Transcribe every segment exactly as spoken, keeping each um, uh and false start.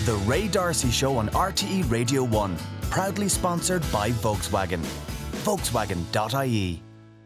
The Ray D'Arcy Show on R T E Radio one. Proudly sponsored by Volkswagen. Volkswagen dot I E.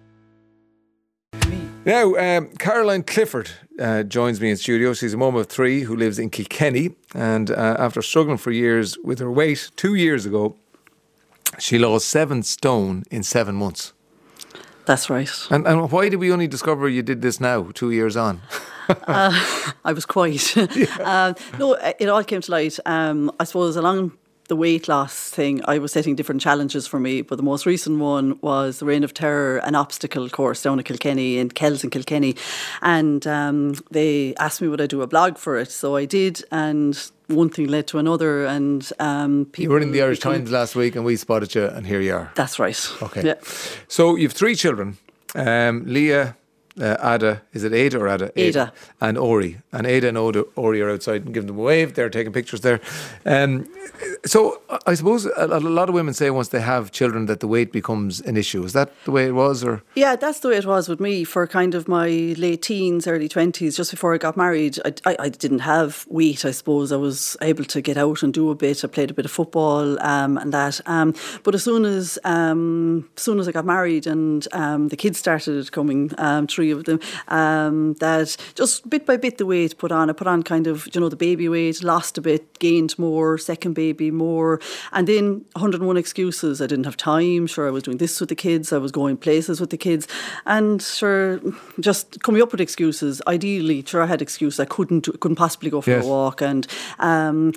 Now, um, Caroline Clifford uh, joins me in studio. She's a mum of three who lives in Kilkenny. And uh, after struggling for years with her weight, two years ago, she lost seven stone in seven months. That's right. And, and why did we only discover you did this now, two years on? uh, I was quiet. Yeah. uh, no, it all came to light. Um, I suppose along the weight loss thing, I was setting different challenges for me, but the most recent one was the Reign of Terror, an obstacle course down at Kilkenny, in Kells in Kilkenny. And um, they asked me would I do a blog for it. So I did, and one thing led to another. And um, people, you were in the Irish Times last week and we spotted you, and here you are. That's right. Okay. Yeah. So you've three children. Um, Leah, Uh, Ada, is it Ada or Ada? Ada. Ada. And Ori. And Ada and Oda, Ori are outside and giving them a wave. They're taking pictures there. Um, so I suppose a, a lot of women say once they have children that the weight becomes an issue. Is that the way it was? Or Yeah, that's the way it was with me for kind of my late teens, early twenties, just before I got married. I, I, I didn't have weight, I suppose. I was able to get out and do a bit. I played a bit of football um, and that. Um, but as soon as um, as soon as I got married and um, the kids started coming, um, three of them, um, that just bit by bit the weight put on. I put on kind of, you know, the baby weight, lost a bit, gained more, second baby more, and then one hundred and one excuses. I didn't have time. Sure, I was doing this with the kids. I was going places with the kids, and sure, just coming up with excuses. Ideally, sure, I had excuses. I couldn't, couldn't possibly go for yes. a walk, and um,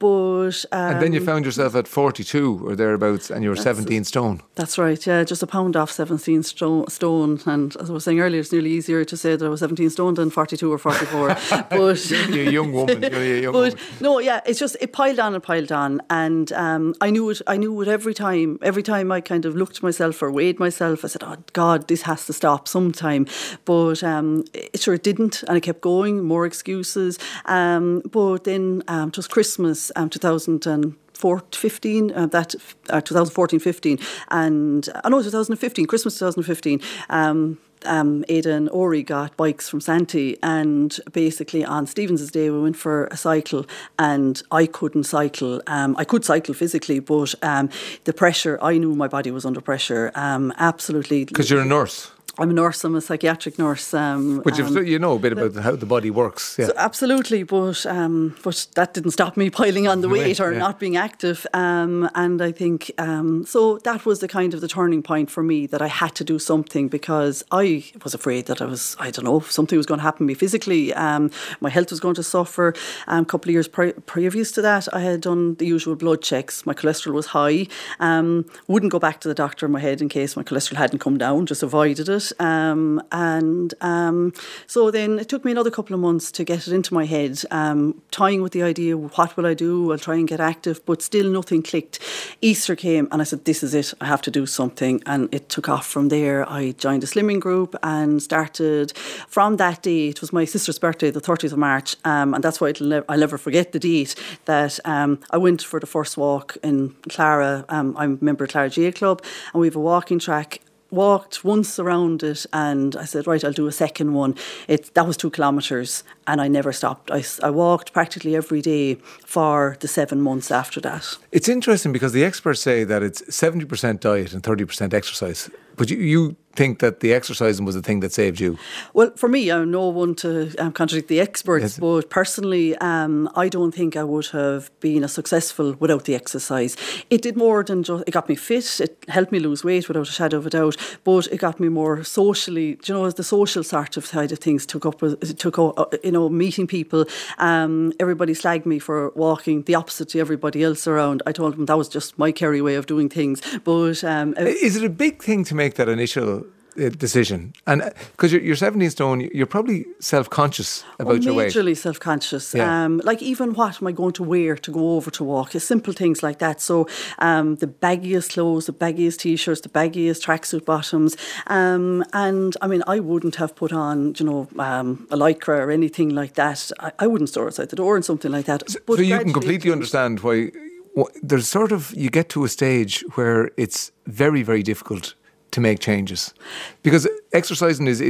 but um, and then you found yourself at forty-two or thereabouts, and you were seventeen stone. That's right. Yeah, just a pound off seventeen sto- stone. And as I was saying earlier, it's nearly easier to say that I was seventeen stone than forty-two or forty-four. But you're a young woman. You're a young but woman. No, yeah, it's just it piled on and piled on, and um, I knew it. I knew it every time. Every time I kind of looked at myself or weighed myself, I said, "Oh God, this has to stop sometime." But um, it sure it didn't, and I kept going. More excuses. Um, but then um, it was Christmas, um, two thousand and fifteen, uh, that uh, twenty fourteen fifteen, and I uh, know twenty fifteen, Christmas twenty fifteen. Um, Um, Ada and Ori got bikes from Santee, and basically on Stevens's Day we went for a cycle, and I couldn't cycle. Um, I could cycle physically, but um, the pressure, I knew my body was under pressure. Um, absolutely. Because you're a nurse. I'm a nurse, I'm a psychiatric nurse. Um, Which um, you know a bit about how the body works. Yeah. So absolutely, but um, but that didn't stop me piling on the weight or yeah. not being active. Um, and I think, um, so that was the kind of the turning point for me, that I had to do something, because I was afraid that I was, I don't know, something was going to happen to me physically. Um, my health was going to suffer. Um, a couple of years pre- previous to that, I had done the usual blood checks. My cholesterol was high. Um, wouldn't go back to the doctor in my head in case my cholesterol hadn't come down, just avoided it. Um, and um, so then it took me another couple of months to get it into my head, um, toying with the idea, what will I do? I'll try and get active, but still nothing clicked. Easter came and I said, this is it, I have to do something. And it took off from there. I joined a slimming group and started from that day. It was my sister's birthday, the thirtieth of March, um, and that's why it'll ne- I'll never forget the date, that um, I went for the first walk in Clara. Um, I'm a member of Clara G A Club, and we have a walking track. Walked once around it, and I said, right, I'll do a second one. It that was two kilometres, and I never stopped. I, I walked practically every day for the seven months after that. It's interesting because the experts say that it's seventy percent diet and thirty percent exercise. But you, you think that the exercising was the thing that saved you? Well, for me, I'm no one to um, contradict the experts, yes. But personally, um, I don't think I would have been as successful without the exercise. It did more than just, it got me fit, it helped me lose weight without a shadow of a doubt, but it got me more socially, you know, the social sort of side of things took up, took up, you know, meeting people. Um, everybody slagged me for walking the opposite to everybody else around. I told them that was just my Kerry way of doing things. But um, is it a big thing to make that initial decision? And because you're, you're seventeen stone, you're probably self-conscious about oh, your weight. Majorly self-conscious. Yeah. Um, like even what am I going to wear to go over to walk? Simple things like that. So um, the baggiest clothes, the baggiest t-shirts, the baggiest tracksuit bottoms. Um, and I mean, I wouldn't have put on, you know, um, a lycra or anything like that. I, I wouldn't store outside the door and something like that. So, but so you can completely understand why there's sort of, you get to a stage where it's very, very difficult to make changes, because exercising is, is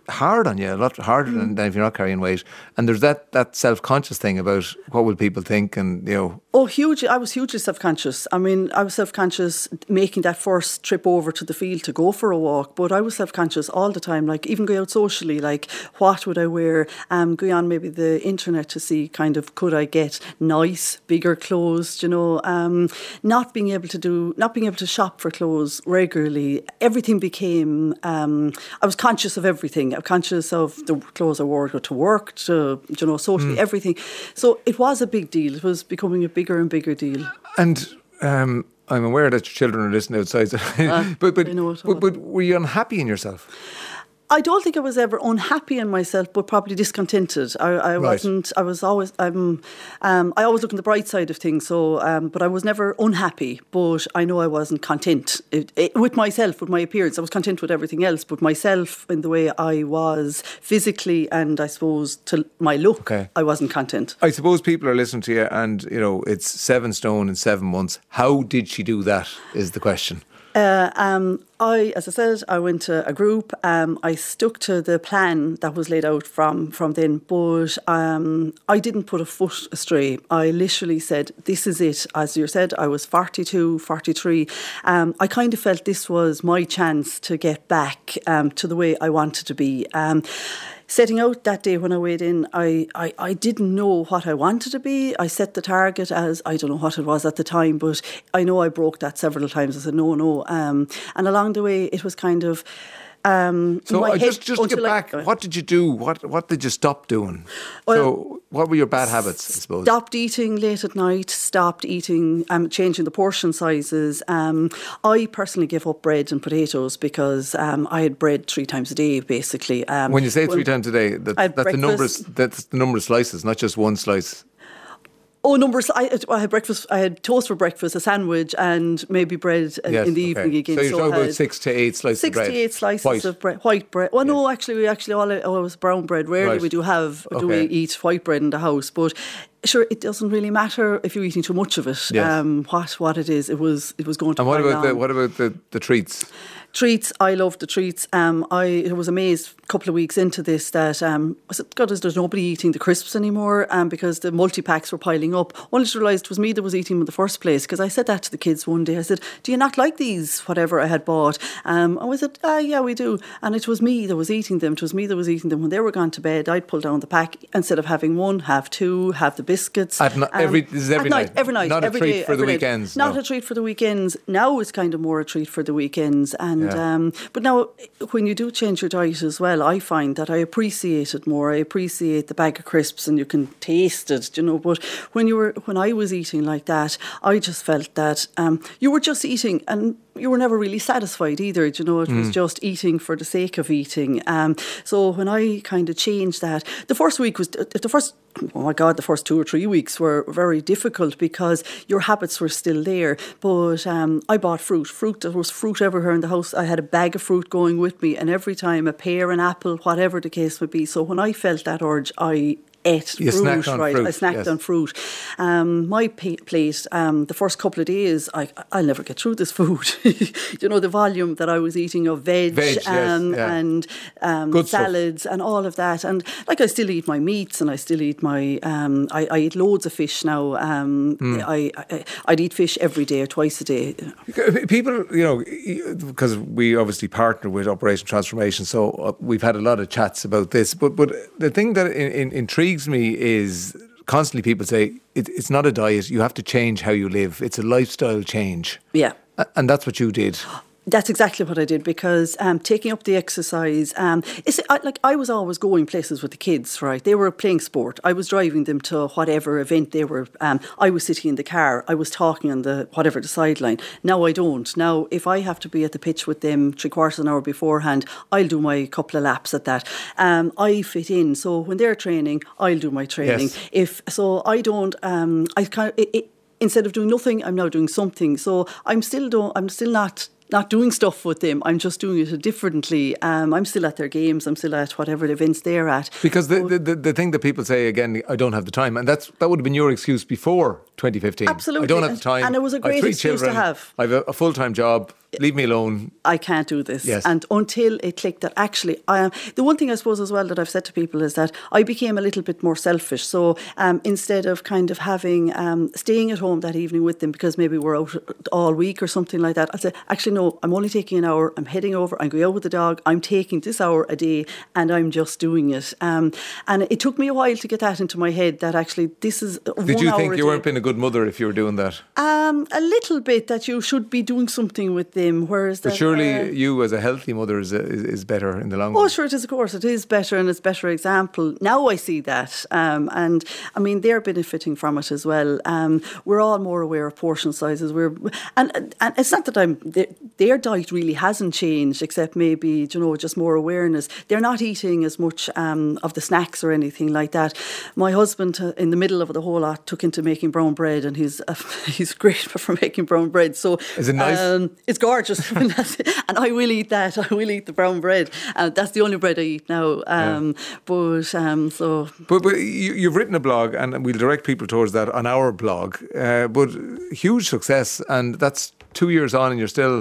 hard on you, a lot harder mm. than, than if you're not carrying weight. And there's that, that self-conscious thing about what will people think, and, you know. Oh, huge. I was hugely self-conscious. I mean, I was self-conscious making that first trip over to the field to go for a walk, but I was self-conscious all the time, like even going out socially, like what would I wear, um, going on maybe the internet to see kind of could I get nice, bigger clothes, you know, um, not being able to do, not being able to shop for clothes regularly. Everything became, um, I was conscious of everything. I'm conscious of the clothes I wore to go to work, to, you know, socially, mm. everything. So it was a big deal. It was becoming a bigger and bigger deal. And um, I'm aware that your children are listening outside. uh, but, but, but, but were you unhappy in yourself? I don't think I was ever unhappy in myself, but probably discontented. I, I right. wasn't. I was always. Um, um, I always look on the bright side of things. So, um, but I was never unhappy. But I know I wasn't content it, it, with myself, with my appearance. I was content with everything else, but myself, in the way I was physically, and I suppose to my look, okay. I wasn't content. I suppose people are listening to you, and you know it's seven stone in seven months. How did she do that? Is the question. Uh, um, I, as I said, I went to a group. Um, I stuck to the plan that was laid out from, from then, but um, I didn't put a foot astray. I literally said, this is it. As you said, I was forty-two, forty-three. Um, I kind of felt this was my chance to get back um, to the way I wanted to be. Um, Setting out that day when I weighed in, I, I, I didn't know what I wanted to be. I set the target as, I don't know what it was at the time, but I know I broke that several times. I said, no, no. Um, and along the way, it was kind of... Um, so uh, just, just to get back, I, what did you do? What what did you stop doing? Well, so what were your bad habits, I suppose? Stopped eating late at night, stopped eating, um, changing the portion sizes. Um, I personally gave up bread and potatoes because um, I had bread three times a day, basically. Um, when you say three times a day, that, that's, the number of, that's the number of slices, not just one slice. Oh, numbers. I, I had breakfast. I had toast for breakfast, a sandwich, and maybe bread yes, in the okay. evening again. So you're so talking about six to eight slices six of bread? Six to eight slices white. of bread. White bread. Well, yeah. no, actually, we actually all always brown bread. Rarely right. we do have, okay. do we eat white bread in the house. But sure, it doesn't really matter if you're eating too much of it. Yes. Um, what what it is, it was it was going to. And what about the, the what about the, the treats? Treats, I loved the treats. Um, I was amazed a couple of weeks into this that um, I said, God, there's nobody eating the crisps anymore um, because the multi-packs were piling up. Only to realise it was me that was eating them in the first place, because I said that to the kids one day. I said, do you not like these, whatever I had bought? Um, I said, ah, yeah, we do. And it was me that was eating them. It was me that was eating them. When they were gone to bed, I'd pull down the pack. Instead of having one, have two, have the biscuits. At no, every, this is every night, night? Every night. Not every a treat day, for the night. weekends? Not no. a treat for the weekends. Now it's kind of more a treat for the weekends. And yeah. um, But now, when you do change your diet as well, I find that I appreciate it more. I appreciate the bag of crisps, and you can taste it, you know. But when you were, when I was eating like that, I just felt that um, you were just eating, and you were never really satisfied either. You know, it mm. was just eating for the sake of eating. Um, so when I kind of changed that, the first week was the first. Oh my God, the first two or three weeks were very difficult because your habits were still there. But um, I bought fruit. Fruit, there was fruit everywhere in the house. I had a bag of fruit going with me, and every time a pear, an apple, whatever the case would be. So when I felt that urge, I ate you fruit, right? Fruit, I snacked yes. on fruit. Um, my pa- plate, um, the first couple of days, I, I'll never get through this food. You know, the volume that I was eating of veg, veg um, yes, yeah. and um, salads stuff. And all of that. And like I still eat my meats, and I still eat my, um, I, I eat loads of fish now. Um, mm. I, I, I'd eat fish every day or twice a day. People, you know, because we obviously partner with Operation Transformation, so we've had a lot of chats about this. But but the thing that in, in, intrigues me is constantly people say it, it's not a diet, you have to change how you live, it's a lifestyle change. Yeah. And that's what you did. That's exactly what I did, because um, taking up the exercise, um, it's, I, like I was always going places with the kids, right? They were playing sport. I was driving them to whatever event they were. Um, I was sitting in the car. I was talking on the whatever the sideline. Now I don't. Now, if I have to be at the pitch with them three quarters of an hour beforehand, I'll do my couple of laps at that. Um, I fit in. So when they're training, I'll do my training. Yes. If so, I don't. Um, I kind of, it, it, instead of doing nothing, I'm now doing something. So I'm still don't. I'm still not. Not doing stuff with them, I'm just doing it differently. Um, I'm still at their games, I'm still at whatever events they're at. Because the, the, the, the thing that people say, again, I don't have the time, and that's that would have been your excuse before twenty fifteen. Absolutely. I don't have the time. And it was a I have great three excuse children. to have. I have a, a full-time job. Leave me alone. I can't do this. Yes. And until it clicked that actually, I am. The one thing I suppose as well that I've said to people is that I became a little bit more selfish. So um, instead of kind of having, um, staying at home that evening with them because maybe we're out all week or something like that, I said, actually, no, I'm only taking an hour. I'm heading over. I'm going out with the dog. I'm taking this hour a day and I'm just doing it. Um, and it took me a while to get that into my head that actually this is one hour Did you think a you day. weren't being a good mother if you were doing that? Um, a little bit that you should be doing something with them, whereas But that, surely uh, you as a healthy mother is, is, is better in the long Oh, run. sure, it is, of course. It is better and it's a better example. Now I see that. Um, and, I mean, they're benefiting from it as well. Um, we're all more aware of portion sizes. We're And, and it's not that I'm... Their, their diet really hasn't changed, except maybe, you know, just more awareness. They're not eating as much um, of the snacks or anything like that. My husband, uh, in the middle of the whole lot, took into making brown bread, and he's uh, he's great for making brown bread. So Is it nice? Um, it's gorgeous. And I will eat that. I will eat the brown bread. Uh, that's the only bread I eat now. Um, yeah. But um, so... But, but you, you've written a blog, and we'll direct people towards that on our blog. Uh, but huge success, and that's two years on and you're still...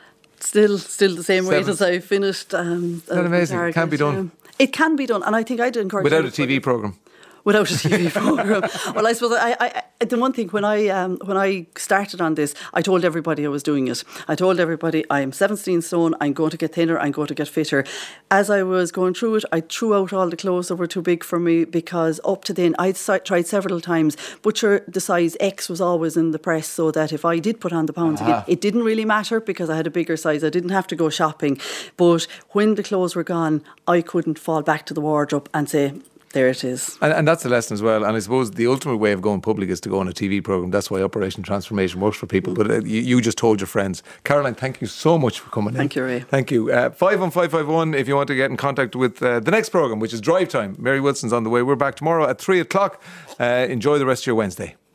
Still still the same weight Seven. as I finished. Um, Isn't that amazing? It can be done. Um, it can be done. And I think I'd encourage... Without a T V programme. Without a T V programme. Well, I suppose I, I, the one thing when I um, when I started on this, I told everybody I was doing it. I told everybody I'm seventeen stone. I'm going to get thinner. I'm going to get fitter. As I was going through it, I threw out all the clothes that were too big for me because up to then I'd tried several times. But sure, the size X was always in the press, so that if I did put on the pounds uh-huh. again, it didn't really matter because I had a bigger size. I didn't have to go shopping. But when the clothes were gone, I couldn't fall back to the wardrobe and say, there it is. And, and that's the lesson as well. And I suppose the ultimate way of going public is to go on a T V programme. That's why Operation Transformation works for people. But uh, you, you just told your friends. Caroline, thank you so much for coming in. Thank you, Ray. Thank you. Uh, five one five five one if you want to get in contact with uh, the next programme, which is Drive Time. Mary Wilson's on the way. We're back tomorrow at three o'clock. Uh, enjoy the rest of your Wednesday.